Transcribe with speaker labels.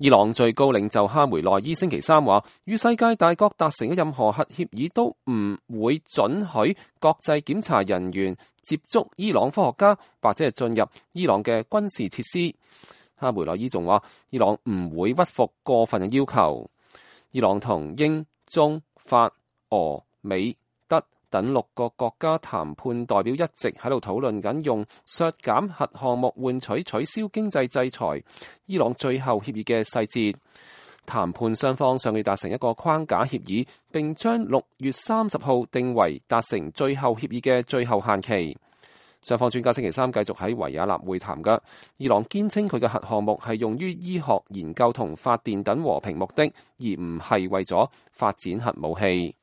Speaker 1: 伊朗最高領袖哈梅內伊星期三話，與世界大國達成嘅任何核協議都唔會准許國際檢查人員接觸伊朗科學家或者係進入伊朗嘅軍事設施。哈梅內伊仲話，伊朗唔會屈服過分嘅要求。伊朗同英、中、法、俄、美、德等6個國家談判代表一直喺度討論緊用削減核項目換取取消經濟制裁伊朗最後協議嘅細節。談判雙方上月達成一個框架協議，並將6月30號定為達成最後協議嘅最後限期。雙方專家星期三繼續喺維也納會談㗎。伊朗堅稱佢嘅核項目係用於醫學研究同發電等和平目的，而唔係為咗發展核武器。